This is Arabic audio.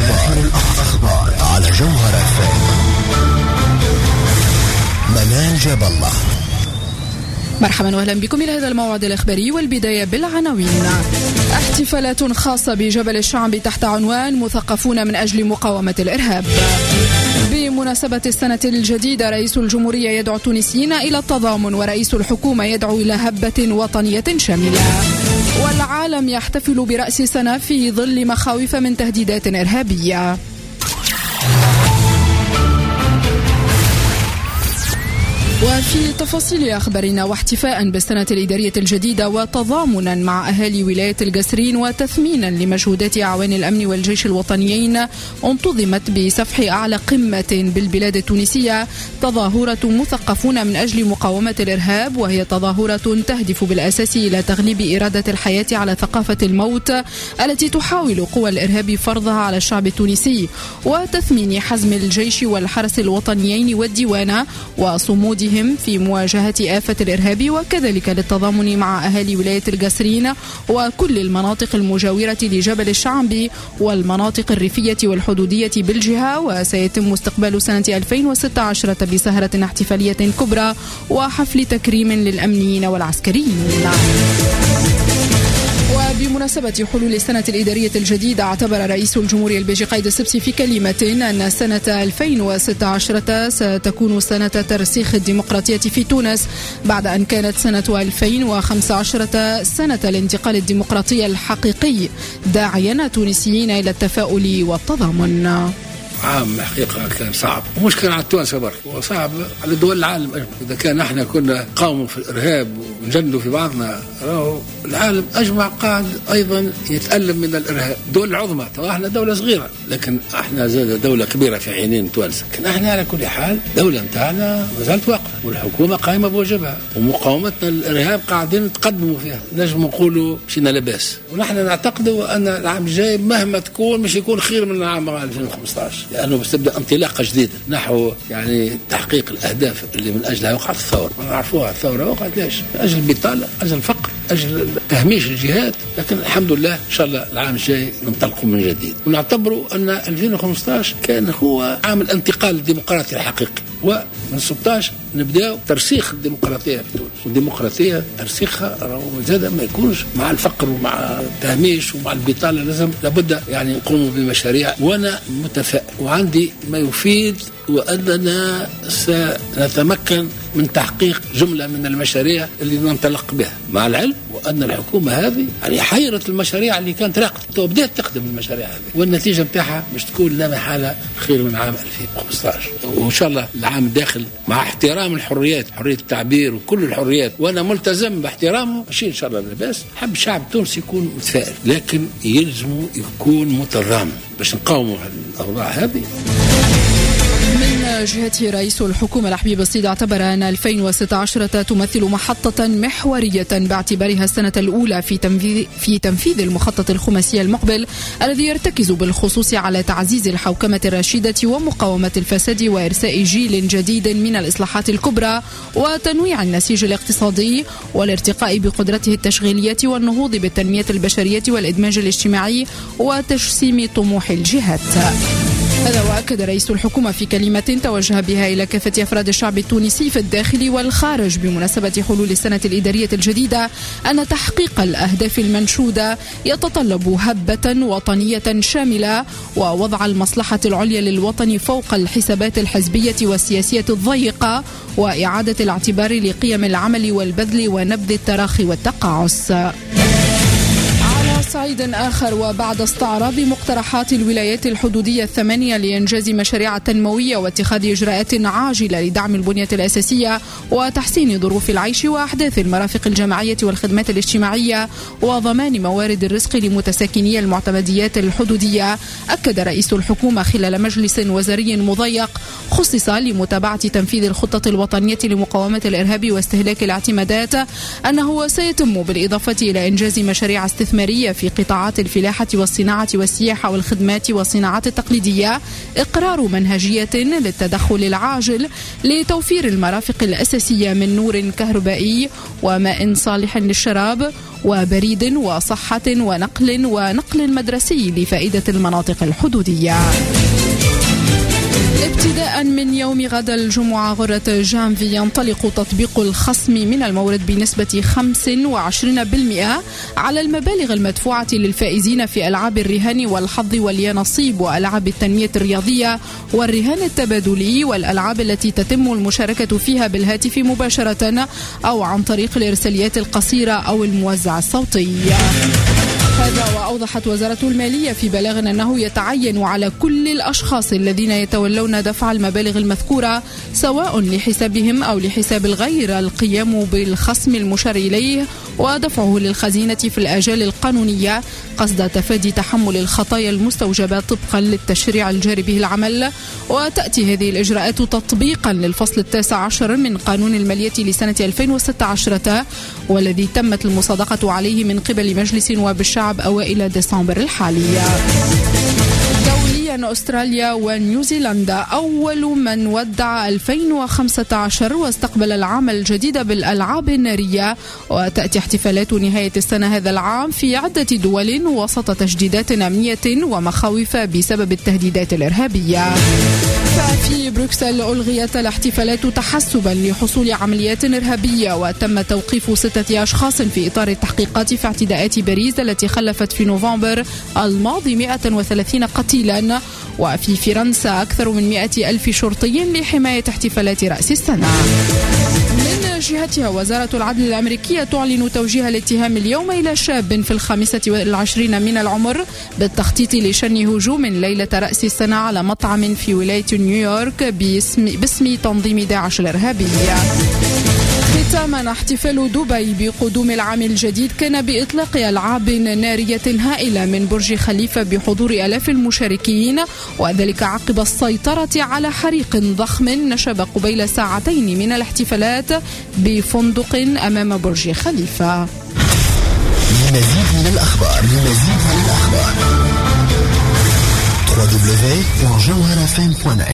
الأخبار على جوهر FM. منال جاب الله. مرحبا واهلا بكم إلى هذا الموعد الإخباري، والبداية بالعناوين. احتفالات خاصة بجبل الشعب تحت عنوان مثقفون من أجل مقاومة الإرهاب. بمناسبة السنة الجديدة رئيس الجمهورية يدعو التونسيين إلى التضامن، ورئيس الحكومة يدعو إلى هبة وطنية شاملة. والعالم يحتفل برأس سنة في ظل مخاوف من تهديدات إرهابية. وفي تفاصيل أخبارنا، واحتفاء بالسنة الإدارية الجديدة وتضامنا مع أهالي ولاية القصرين وتثمينا لمجهودات أعوان الأمن والجيش الوطنيين، انتظمت بسفح أعلى قمة بالبلاد التونسية تظاهرة مثقفون من أجل مقاومة الإرهاب، وهي تظاهرة تهدف بالأساس إلى تغليب إرادة الحياة على ثقافة الموت التي تحاول قوى الإرهاب فرضها على الشعب التونسي، وتثمين حزم الجيش والحرس الوطنيين والديوان وصمود في مواجهة آفة الإرهاب، وكذلك للتضامن مع أهالي ولاية القصرين وكل المناطق المجاورة لجبل الشعب والمناطق الريفية والحدودية بالجهة. وسيتم استقبال سنة 2016 بسهرة احتفالية كبرى وحفل تكريم للأمنيين والعسكريين. وبمناسبة حلول السنة الإدارية الجديدة، اعتبر رئيس الجمهورية البيجي قايد السبسي في كلمة أن سنة 2016 ستكون سنة ترسيخ الديمقراطية في تونس، بعد أن كانت سنة 2015 سنة الانتقال الديمقراطي الحقيقي، داعيا التونسيين إلى التفاؤل والتضامن. عام حقيقة كان صعب، ومش كان على التوانسة برك، وصعب على دول العالم أجمع. إذا كان احنا كنا قاوموا في الإرهاب ونجندوا في بعضنا، راهو العالم أجمع قاعد أيضا يتألم من الإرهاب. دول العظمى، احنا دولة صغيرة لكن احنا زاد دولة كبيرة في عينين توانسة. لكن احنا على كل حال دولة متاعنا ما زالت واقفة، والحكومة قائمة بواجبها، ومقاومتنا للإرهاب قاعدين نتقدموا فيها. نجم نقولوا شينا لباس، ونحن نعتقد أن العام الجاي مهما تكون مش يكون خير من العام 2015، لأنه بستبدأ انطلاقة جديدة نحو تحقيق الأهداف اللي من أجلها وقعت الثورة. نعرفوها الثورة وقعت ليش؟ من أجل البطالة، أجل الفقر، أجل تهميش الجهات. لكن الحمد لله إن شاء الله العام الجاي ننطلقوا من جديد، ونعتبروا أن 2015 كان هو عام الانتقال الديمقراطي الحقيقي، ومن 16 نبدأ ترسيخ الديمقراطية في تونس. والديمقراطية ترسيخها زاد ما يكونش مع الفقر ومع التهميش ومع البطالة، لابد نقوم بمشاريع. وأنا متفائل وعندي ما يفيد، وأننا سنتمكن من تحقيق جملة من المشاريع اللي ننطلق بها، مع العلم وأن الحكومة هذه حيرت المشاريع اللي كانت راقدة وبدأت تقدم المشاريع هذه، والنتيجة بتاعها مش تكون لا محالة خير من عام 2015. وإن شاء الله العام الداخل مع احترام الحريات، حرية التعبير وكل الحريات، وأنا ملتزم باحترامه، ماشي إن شاء الله لاباس. حب الشعب التونسي يكون متفائل، لكن يلزم يكون متضامن باش نقاوموا الأوضاع هذه. من جهته رئيس الحكومة الحبيب السيد اعتبر أن 2016 تمثل محطة محورية باعتبارها السنة الأولى في تنفيذ المخطط الخماسي المقبل، الذي يرتكز بالخصوص على تعزيز الحوكمة الرشيدة ومقاومة الفساد وإرساء جيل جديد من الإصلاحات الكبرى وتنويع النسيج الاقتصادي والارتقاء بقدرته التشغيلية والنهوض بالتنمية البشرية والإدماج الاجتماعي وتجسيم طموح الجهات. هذا وأكد رئيس الحكومة في كلمة توجه بها إلى كافة أفراد الشعب التونسي في الداخل والخارج بمناسبة حلول السنة الإدارية الجديدة أن تحقيق الأهداف المنشودة يتطلب هبة وطنية شاملة ووضع المصلحة العليا للوطن فوق الحسابات الحزبية والسياسية الضيقة، وإعادة الاعتبار لقيم العمل والبذل ونبذ التراخي والتقاعس. صعيد آخر، وبعد استعراض مقترحات الولايات الحدودية 8 لإنجاز مشاريع تنموية واتخاذ إجراءات عاجلة لدعم البنية الأساسية وتحسين ظروف العيش وأحداث المرافق الجماعية والخدمات الاجتماعية وضمان موارد الرزق لمتساكني المعتمديات الحدودية، أكد رئيس الحكومة خلال مجلس وزاري مضيق خصص لمتابعة تنفيذ الخطة الوطنية لمقاومة الإرهاب واستهلاك الاعتمادات أنه سيتم بالإضافة إلى إنجاز مشاريع استثمارية في قطاعات الفلاحة والصناعة والسياحة والخدمات والصناعات التقليدية إقرار منهجية للتدخل العاجل لتوفير المرافق الأساسية من نور كهربائي وماء صالح للشراب وبريد وصحة ونقل مدرسي لفائدة المناطق الحدودية. ابتداء من يوم غد الجمعة غرة جانفي ينطلق تطبيق الخصم من المورد بنسبة 25% على المبالغ المدفوعة للفائزين في ألعاب الرهان والحظ واليانصيب وألعاب التنمية الرياضية والرهان التبادلي والألعاب التي تتم المشاركة فيها بالهاتف مباشرة أو عن طريق الإرساليات القصيرة أو الموزع الصوتي. هذا وأوضحت وزارة المالية في بلاغ أنه يتعين على كل الأشخاص الذين يتولون دفع المبالغ المذكورة سواء لحسابهم أو لحساب الغير القيام بالخصم المشار إليه ودفعه للخزينة في الآجال القانونية قصد تفادي تحمل الخطايا المستوجبة طبقا للتشريع الجاري به العمل. وتأتي هذه الإجراءات تطبيقا للفصل 19 من قانون المالية لسنة 2016 والذي تمت المصادقة عليه من قبل مجلس نواب الشعب أوائل ديسمبر الحالي. دوليا أستراليا ونيوزيلندا أول من ودع 2015 واستقبل العام الجديد بالألعاب النارية. وتأتي احتفالات نهاية السنة هذا العام في عدة دول وسط تشديدات أمنية ومخاوف بسبب التهديدات الإرهابية. ففي بروكسل ألغيت الاحتفالات تحسبا لحصول عمليات إرهابية وتم توقيف 6 أشخاص في إطار التحقيقات في اعتداءات باريس التي خلفت في نوفمبر الماضي 130 قتيلا. وفي فرنسا أكثر من 100,000 شرطي لحماية احتفالات رأس السنة. من جهتها وزارة العدل الأمريكية تعلن توجيه الاتهام اليوم إلى شاب في 25 من العمر بالتخطيط لشن هجوم ليلة رأس السنة على مطعم في ولاية نيويورك باسم تنظيم داعش الإرهابي. ختاما احتفال دبي بقدوم العام الجديد كان بإطلاق ألعاب نارية هائلة من برج خليفة بحضور آلاف المشاركين وذلك عقب السيطرة على حريق ضخم نشب قبيل ساعتين من الاحتفالات بفندق أمام برج خليفة. لمزيد من الأخبار www.jawharafm.net